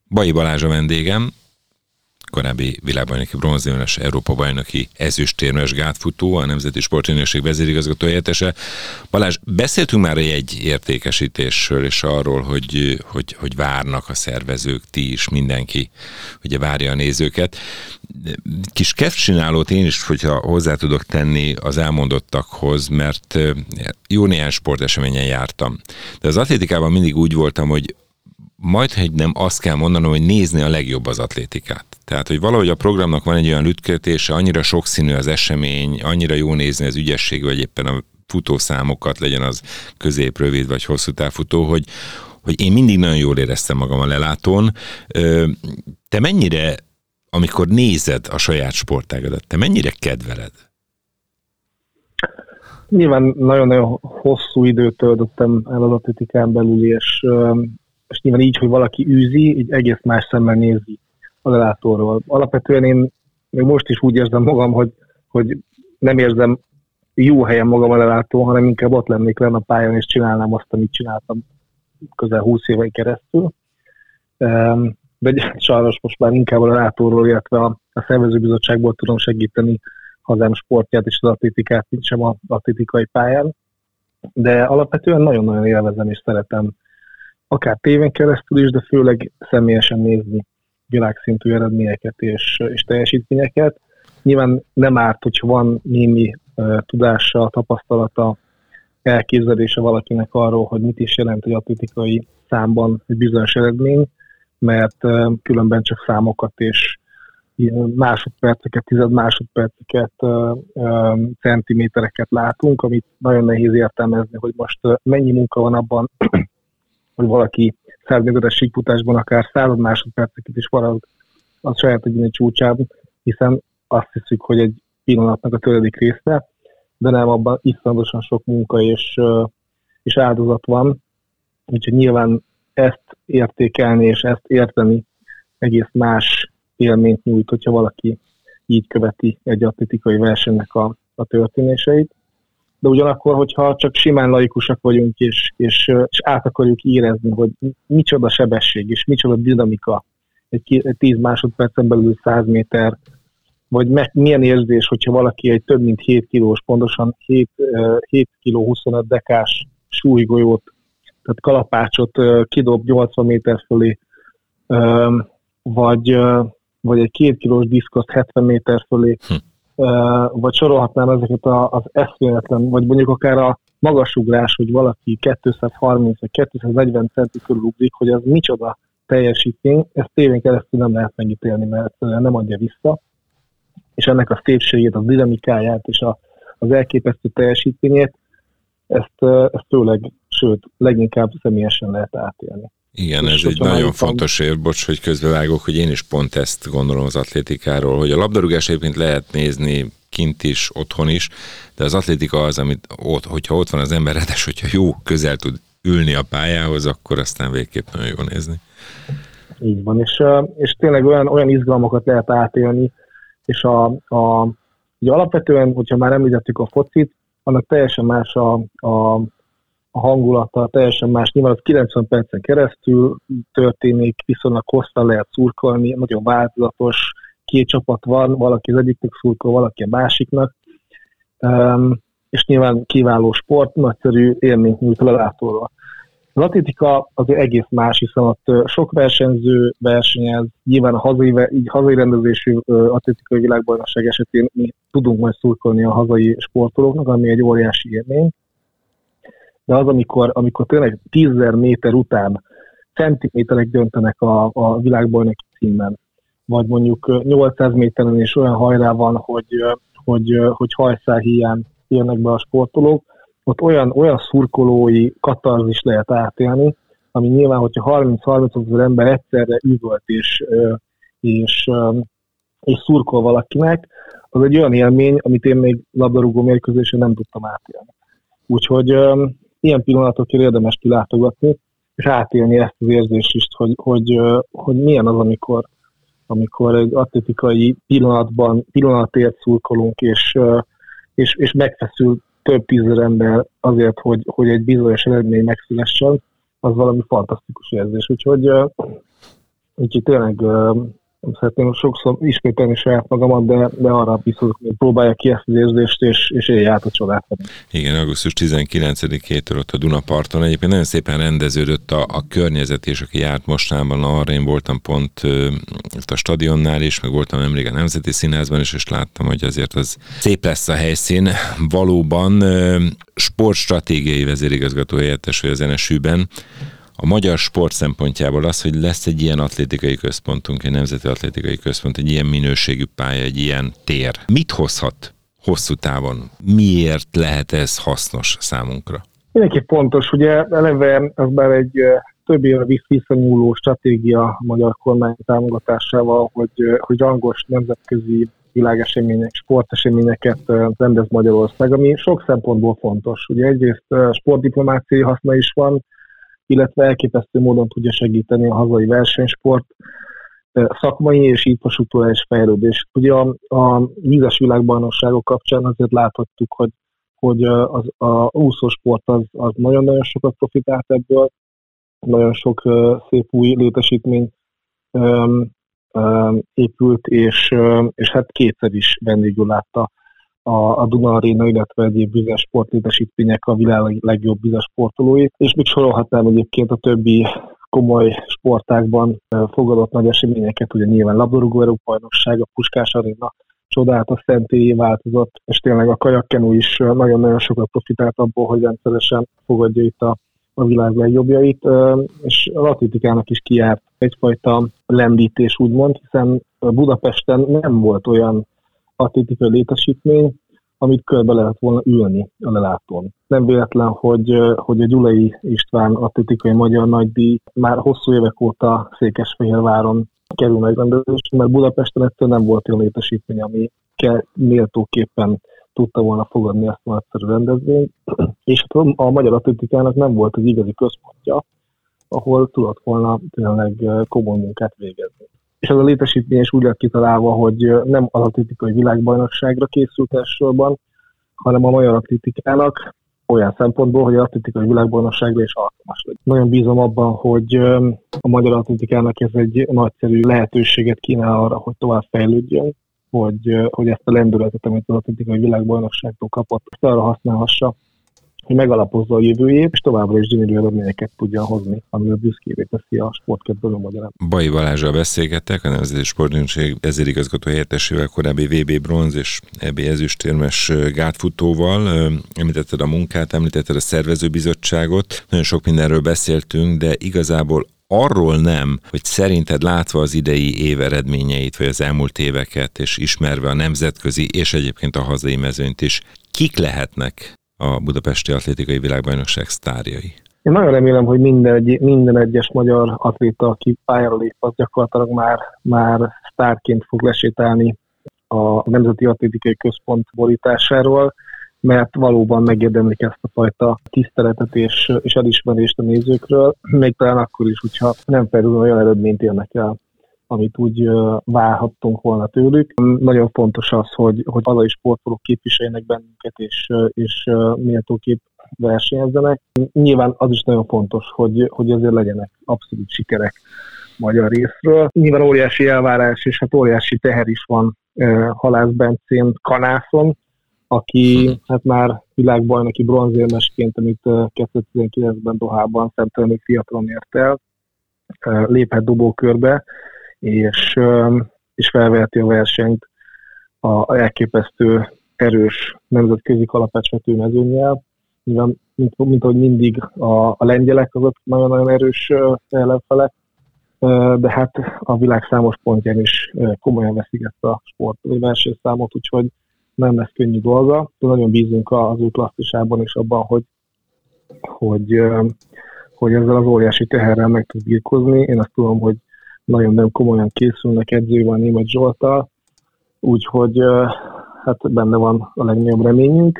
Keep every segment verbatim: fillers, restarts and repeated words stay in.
Baji Balázs a vendégem, korábbi világbajnoki bronzérmes, Európa-bajnoki ezüstérmes gátfutó, a Nemzeti Sportügynökség vezérigazgató helyettese. Balázs, beszéltünk már egy értékesítésről, és arról, hogy, hogy, hogy várnak a szervezők, ti is, mindenki, ugye várja a nézőket. Kis kedvcsinálót én is, hogyha hozzá tudok tenni az elmondottakhoz, mert jó néhány sporteseményen jártam. De az atlétikában mindig úgy voltam, hogy majdhogy nem azt kell mondanom, hogy nézni a legjobb az atlétikát. Tehát, hogy valahogy a programnak van egy olyan lütkötése, annyira sokszínű az esemény, annyira jó nézni az ügyesség, vagy éppen a futószámokat, legyen az közép, rövid vagy hosszú távfutó, hogy, hogy én mindig nagyon jól éreztem magam a lelátón. Te mennyire, amikor nézed a saját sportágadat, te mennyire kedveled? Nyilván nagyon-nagyon hosszú időt töltöttem el az atlétikán belül, és, és nyilván így, hogy valaki űzi, így egész más szemmel nézi a lelátóról. Alapvetően én még most is úgy érzem magam, hogy, hogy nem érzem jó helyen magam a lelátón, hanem inkább ott lennék lenne a pályán, és csinálnám azt, amit csináltam közel húsz éven keresztül. De sajnos most már inkább a lelátóról, illetve a, a szervezőbizottságból tudom segíteni hazám sportját és az atlétikát, mint sem az atlétikai pályán. De alapvetően nagyon-nagyon élvezem és szeretem akár tévén keresztül is, de főleg személyesen nézni világszintű eredményeket és, és teljesítményeket. Nyilván nem árt, hogyha van némi uh, tudása, tapasztalata, elképzelése valakinek arról, hogy mit is jelent egy atlétikai számban egy bizonyos eredmény, mert uh, különben csak számokat és másodperceket, tized másodperceket, uh, uh, centimétereket látunk, amit nagyon nehéz értelmezni, hogy most uh, mennyi munka van abban, hogy valaki száz méteres síkfutásban akár század másodperceket is farag a saját egyéni csúcsában, hiszen azt hiszük, hogy egy pillanatnak a töredik része, de nem, abban iszonyatosan sok munka és, és áldozat van. Úgyhogy nyilván ezt értékelni és ezt érteni egész más élményt nyújt, hogyha valaki így követi egy atlétikai versenynek a, a történéseit. De ugyanakkor, hogyha csak simán laikusak vagyunk, és, és, és át akarjuk érezni, hogy micsoda sebesség, és micsoda dinamika egy, egy tíz másodpercen belül száz méter, vagy meg, milyen érzés, hogyha valaki egy több mint hét kilós, pontosan hét kiló huszonöt dekás súlygolyót, tehát kalapácsot kidob nyolcvan méter fölé, vagy, vagy egy két kilós diszkoszt hetven méter fölé, hm. vagy sorolhatnám ezeket az eszméletlen, vagy mondjuk akár a magasugrás, hogy valaki kétszázharminc vagy kétszáznegyven centi körül ugrik, hogy az micsoda teljesítmény, ezt tévén keresztül nem lehet megítélni, mert nem adja vissza, és ennek a szépségét, a dinamikáját és a, az elképesztő teljesítményét, ezt, ezt tőleg, sőt, leginkább személyesen lehet átélni. Igen, ez egy nagyon fontos ér, bocs, hogy közbevágok, hogy én is pont ezt gondolom az atlétikáról, hogy a labdarúgás egyébként lehet nézni kint is, otthon is, de az atlétika az, amit ott, hogyha ott van az ember, ráadásul, hogyha jó közel tud ülni a pályához, akkor aztán végképp nagyon jó nézni. Így van, és, és tényleg olyan, olyan izgalmakat lehet átélni, és a, a, ugye alapvetően, hogyha már említettük a focit, annak teljesen más a, a a hangulata, teljesen más. Nyilván az kilencven percen keresztül történik, viszonylag hosszan lehet szurkolni, nagyon változatos, két csapat van, valaki az egyiknek szurkol, valaki a másiknak, um, és nyilván kiváló sport, nagyszerű élményt nyújt a lelátóra. Az atlétika azért egész más, hiszen ott sok versenyző versenyez, nyilván a hazai, így hazai rendezésű atlétikai világbajnokság esetén mi tudunk majd szurkolni a hazai sportolóknak, ami egy óriási élmény. De az, amikor, amikor tényleg tízezer méter után centiméterek döntenek a, a világbajnoki címen, vagy mondjuk nyolcszáz méteren is olyan hajrá van, hogy, hogy, hogy hajszál hiány jönnek be a sportolók, ott olyan, olyan szurkolói katarzis lehet átélni, ami nyilván, hogyha harminc-harminc ezer ember egyszerre üvölt és, és, és szurkol valakinek, az egy olyan élmény, amit én még labdarúgó mérkőzésen nem tudtam átélni. Úgyhogy ilyen pillanatokért érdemes kilátogatni, és átélni ezt az érzést is, hogy, hogy, hogy milyen az, amikor, amikor egy atlétikai pillanatban, pillanatért szurkolunk, és, és, és megfeszül több tízezer ember azért, hogy, hogy egy bizonyos eredmény megszülessen, az valami fantasztikus érzés. Úgyhogy úgyhogy tényleg nem szeretném sokszor ismételni saját magamat, de, de arra biztos, hogy próbálják ki ezt az érzést, és, és élj át a csodát. Igen, augusztus tizenkilencedikétől ott a Dunaparton egyébként nagyon szépen rendeződött a, a környezet, és aki járt mostában arra, én voltam pont ott a stadionnál is, meg voltam nemrég a Nemzeti Színházban is, és láttam, hogy azért az szép lesz a helyszín. Valóban sportstratégiai vezérigazgató helyettes vagy az en es ü-ben. A magyar sport szempontjából az, hogy lesz egy ilyen atlétikai központunk, egy nemzeti atlétikai központ, egy ilyen minőségű pálya, egy ilyen tér. Mit hozhat hosszú távon? Miért lehet ez hasznos számunkra? Mindenki fontos, ugye eleve az már egy több évre visszanyúló stratégia a magyar kormány támogatásával, hogy, hogy rangos nemzetközi világesemények, sporteseményeket rendez Magyarország, ami sok szempontból fontos. Ugye egyrészt sportdiplomáciai haszna is van, illetve elképesztő módon tudja segíteni a hazai versenysport szakmai és infrastruktúrális fejlődés. Ugye a, a vízes világbajnokságok kapcsán azért láthattuk, hogy, hogy az, a úszósport az, az nagyon-nagyon sokat profitált ebből, nagyon sok uh, szép új létesítmény um, um, épült, és, um, és hát kétszer is vendégül látta a, a Duna Aréna, illetve egyéb vizes sportlétesítmények a világ legjobb vizes sportolóit, és még sorolhatnám egyébként a többi komoly sportákban fogadott nagy eseményeket, ugye nyilván labdarúgó Európa-bajnokság, a Puskás Aréna csodálatos szentélyé változott, és tényleg a kajakkenu is nagyon-nagyon sokat profitált abból, hogy rendszeresen fogadja itt a, a világ legjobbjait, és az atlétikának is kijárt egyfajta lendítés, úgymond, hiszen Budapesten nem volt olyan atlétikai létesítmény, amit körbe lehet volna ülni a lelátón. Nem véletlen, hogy, hogy a Gyulai István atlétikai magyar nagydíj már hosszú évek óta Székesfehérváron kerül megrendezésre, mert Budapesten ettől nem volt olyan létesítmény, ami méltóképpen tudta volna fogadni ezt a nagyszerű rendezvényt, és a magyar atlétikának nem volt az igazi központja, ahol tudott volna tényleg komoly munkát végezni. És ez a létesítmény is úgy lett kitalálva, hogy nem az atlétikai világbajnokságra készült elsősorban, hanem a magyar atlétikának olyan szempontból, hogy az atlétikai világbajnokságra is alkalmas legyen. Nagyon bízom abban, hogy a magyar atlétikának ez egy nagyszerű lehetőséget kínál arra, hogy tovább fejlődjön, hogy, hogy ezt a lendületet, amit az atlétikai világbajnokságtól kapott, arra használhassa, hogy megalapozza a jövőjét, és továbbra is gyönyörű eredményeket tudja hozni, amivel büszkévé teszi a sportkedvelő magyarát. Baji Balázsral beszélgettek, a Nemzeti Sportügynökség vezérigazgató helyettessével, korábbi vé bé bronz és é bé ezüstérmes gátfutóval. Említetted a munkát, említetted a szervezőbizottságot, nagyon sok mindenről beszéltünk, de igazából arról nem, hogy szerinted látva az idei év eredményeit, vagy az elmúlt éveket, és ismerve a nemzetközi és egyébként a hazai mezőnyt is, kik lehetnek a budapesti atlétikai világbajnokság sztárjai? Én nagyon remélem, hogy minden, minden egyes magyar atléta, aki pályára lép, az gyakorlatilag már, már sztárként fog lesétálni a Nemzeti Atlétikai Központ borításáról, mert valóban megérdemlik ezt a fajta tiszteletet és, és elismerést a nézőkről, még talán akkor is, hogyha nem felül olyan eredményt érnek el, amit úgy uh, várhattunk volna tőlük. Nagyon fontos az, hogy, hogy hazai sportolók képviseljenek bennünket, és, és uh, méltóképp versenyezzenek. Nyilván az is nagyon fontos, hogy, hogy azért legyenek abszolút sikerek magyar részről. Nyilván óriási elvárás, és hát óriási teher is van uh, Halász Bencén kanászon, aki hát már világbajnoki bronzérmesként, amit uh, kétezer-tizenkilencben Dohában szemtelenül fiatalon ért el, uh, léphet dobókörbe, és, és felveheti a versenyt a elképesztő erős nemzetközi kalapácsvető mezőnnyel. Mint, mint ahogy mindig a, a lengyelek azok nagyon-nagyon erős ellenfelek, de hát a világ számos pontján is komolyan veszik ezt a sport versenyszámot, úgyhogy nem lesz könnyű dolga. De nagyon bízunk az ő klasszisában és abban, hogy, hogy, hogy ezzel az óriási teherrel meg tud birkózni. Én azt tudom, hogy nagyon-nagyon komolyan készülnek edzővel Németh Zsolttal, úgyhogy hát benne van a legnagyobb reményünk.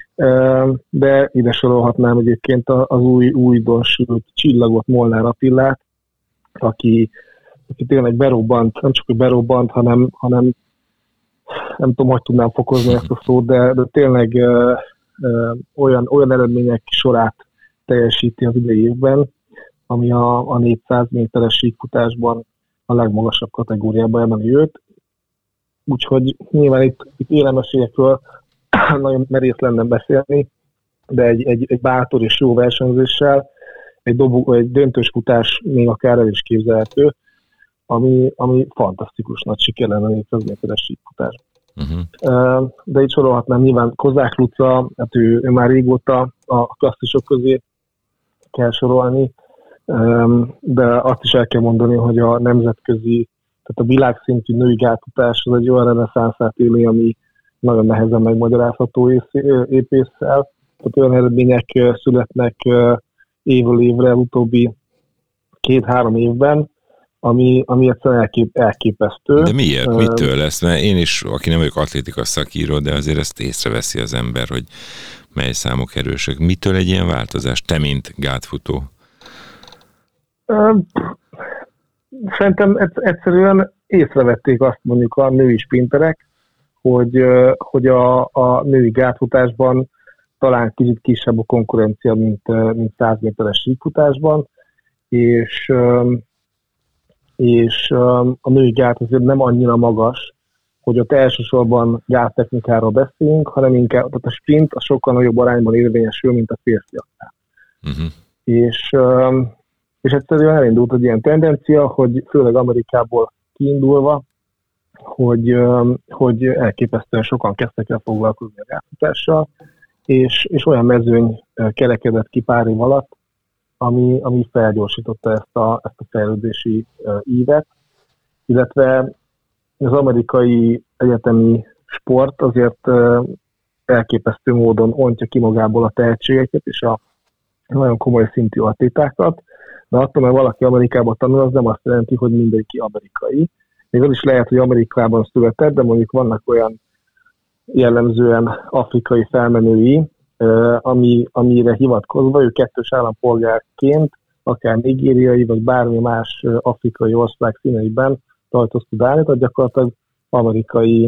De ide sorolhatnám egyébként az új újdonsült csillagot, Molnár Attilát, aki, aki tényleg berobbant, nem csak hogy berobbant, hanem, hanem nem tudom, hogy tudnám fokozni ezt a szót, de, de tényleg ö, ö, olyan, olyan eredmények sorát teljesíti az idei évben, ami a, a négyszáz méteres síkfutásban a legmagasabb kategóriába emelni őt. Úgyhogy nyilván itt, itt élemeségekről nagyon merész lenne beszélni, de egy, egy, egy bátor és jó versenyzéssel egy, dobó, egy döntős futás még akár el is képzelhető, ami, ami fantasztikus nagy siker lenne négyszáz méteres síkfutás. Uh-huh. De itt sorolhatnám nyilván Kozák Luca, hát ő, ő már régóta a klasszisok közé kell sorolni, de azt is el kell mondani, hogy a nemzetközi, tehát a világszintű női gátfutás az egy olyan reneszánszát éli, ami nagyon nehezen megmagyarázható épésszel. Tehát olyan eredmények születnek évről évre, utóbbi két-három évben, ami, ami egyszerűen elkép, elképesztő. De miért? Uh, Mitől lesz? Mert én is, aki nem vagyok atlétika szakíró, de azért ezt észreveszi az ember, hogy mely számok erősek. Mitől egy ilyen változás? Te, mint gátfutó? Uh, szerintem egyszerűen észrevették azt mondjuk a női sprinterek, hogy, hogy a, a női gátfutásban talán kicsit kisebb a konkurencia, mint, mint száz méteres síkfutásban, és, és a női gát azért nem annyira magas, hogy ott elsősorban gáttechnikáról beszélünk, hanem inkább tehát a sprint a sokkal nagyobb arányban érvényesül, mint a férfiaknál. Uh-huh. És, és egyszerűen elindult egy ilyen tendencia, hogy főleg Amerikából kiindulva, hogy, hogy elképesztően sokan kezdtek el foglalkozni a gátfutással, és, és olyan mezőny kerekedett ki pár év alatt, ami, ami felgyorsította ezt a, ezt a fejlődési ívet, illetve az amerikai egyetemi sport azért elképesztő módon ontja ki magából a tehetségeket és a nagyon komoly szintű atlétákat, de attól, mert valaki Amerikában tanul, az nem azt jelenti, hogy mindenki amerikai. Még az is lehet, hogy Amerikában született, de mondjuk vannak olyan jellemzően afrikai felmenői, ami, amire hivatkozva ő kettős állampolgárként, akár nigériai, vagy bármi más afrikai ország színeiben tartoz tud állni, tehát gyakorlatilag amerikai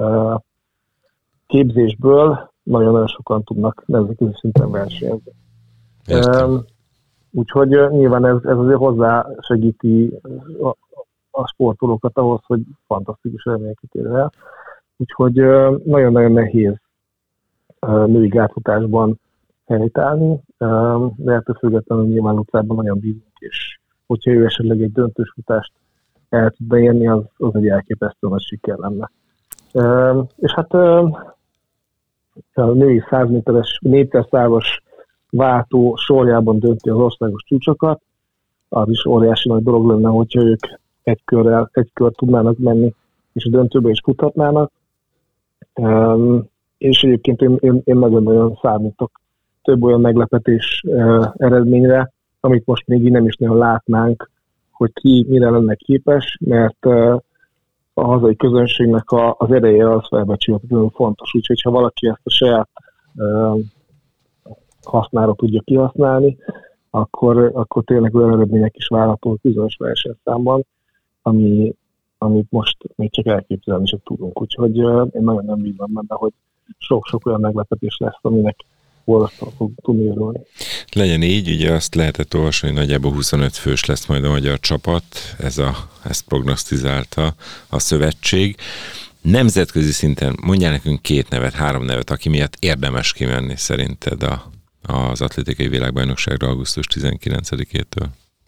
képzésből nagyon-nagyon sokan tudnak nemzetközi szinten versenyezni. Um, úgyhogy nyilván ez, ez azért hozzá segíti a, a sportolókat ahhoz, hogy fantasztikus eredményeket ér el. Úgyhogy uh, nagyon-nagyon nehéz uh, női gátfutásban helytállni, uh, de ettől függetlenül nyilván Lucában nagyon bízunk, és hogyha ő esetleg egy döntős futást el tudna érni, az, az egy elképesztő nagy siker lenne. Uh, és hát uh, a női száz méteres, négyszerszázas váltó sorjában dönti az országos csúcsokat, az is óriási nagy dolog lenne, hogyha ők egy körrel, egy kör tudnának menni, és a döntőbe is futhatnának. Um, és egyébként én, én, én nagyon-nagyon számítok több olyan meglepetés uh, eredményre, amit most még így nem is nagyon látnánk, hogy ki mire lenne képes, mert uh, a hazai közönségnek a, az ereje az felbecsülhetetlenül fontos. Úgyhogy ha valaki ezt a saját uh, hasznára tudja kihasználni, akkor, akkor tényleg olyan eredmények is várhatók bizonyos versenyszámban, ami, amit most még csak elképzelni sem tudunk. Úgyhogy uh, én nagyon nem bízom benne, hogy sok-sok olyan meglepetés lesz, aminek borzasztóan fog tudni örülni. Legyen így, ugye azt lehetett olvasni, hogy nagyjából huszonöt fős lesz majd a magyar csapat, ez a, ezt prognosztizálta a szövetség. Nemzetközi szinten mondjál nekünk két nevet, három nevet, aki miatt érdemes kimenni szerinted a, az atlétikai világbajnokságra augusztus tizenkilencedikétől?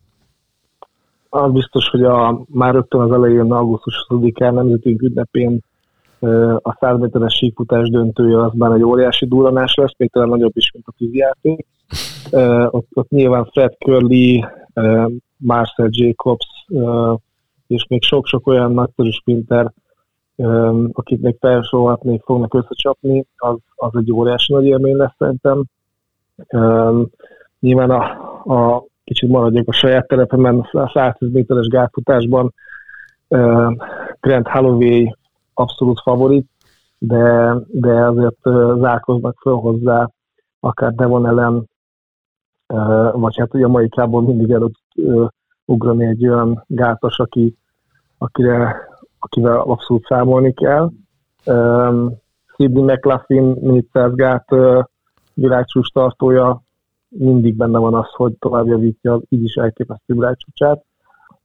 Az biztos, hogy a, már rögtön az elején augusztus huszadikán nemzetünk ünnepén a száz méteres síkfutás döntője az már egy óriási durranás lesz, még talán nagyobb is, mint a tűzjáték. Ott, ott nyilván Fred Curley, Marcel Jacobs és még sok-sok olyan nagyszerű sprinter, akit még felsorolhatnék, fognak összecsapni, az, az egy óriási nagy élmény lesz szerintem. Nyilván a, a kicsit maradjak a saját terepemen, a száztíz méteres gátfutásban Grant Holloway abszolút favorit, de, de azért zárkoznak föl hozzá, akár Devon Allen, vagy hát ugye a Amerikából mindig előtt ugrani egy olyan gátos, aki, akire, akivel abszolút számolni kell. Sydney McLaughlin négyszáz gát világcsúcs tartója, mindig benne van az, hogy tovább javítja így is elképesztő világcsúcsát.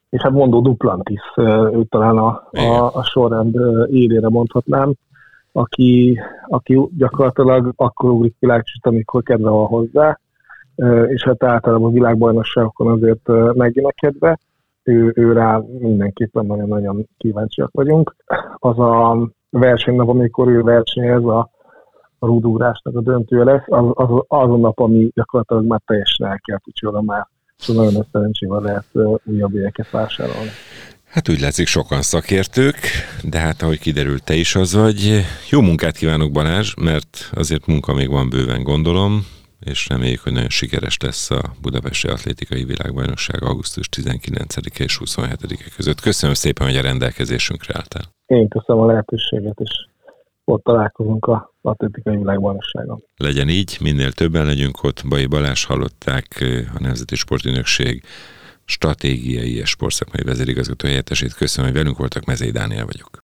és hát Mondó Duplantis, ő talán a, a, a sorrend élére mondhatnám, aki, aki gyakorlatilag akkor ugrik világcsúcsot, amikor kedve van hozzá, és hát általában a világbajnokságokon azért megjön a kedve, ő, ő rá mindenképpen nagyon-nagyon kíváncsiak vagyunk. Az a versenynap, amikor ő versenyez, a a rúdugrásnak a döntője lesz, az, az, az a nap, ami gyakorlatilag már teljesen elkelt, úgyhogy oda már szóval nagyon nagy szerencsével lehet uh, újabb jegyeket vásárolni. Hát úgy látszik, sokan szakértők, de hát ahogy kiderült, te is az vagy. Jó munkát kívánok, Balázs, mert azért munka még van bőven, gondolom, és reméljük, hogy nagyon sikeres lesz a Budapesti Atlétikai Világbajnokság augusztus tizenkilencedike és huszonhetedike között. Köszönöm szépen, hogy a rendelkezésünkre álltál. Én köszönöm a lehetőséget, és ott találkozunk a atlétikai világbajnokságon. Legyen így, minél többen legyünk ott. Bai Balázs hallották, a Nemzeti Sportügynökség stratégiai és sportszakmai vezérigazgató helyettesét. Köszönöm, hogy velünk voltak, Mezei Dániel vagyok.